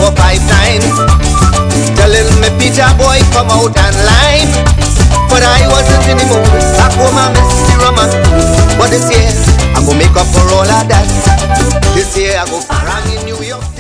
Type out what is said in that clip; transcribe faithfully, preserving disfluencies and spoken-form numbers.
four, five times, telling me Peter boy come out and line. But I wasn't in the mood. Back home I miss the romance. But this year I go make up for all of that. This year I go farang in New York.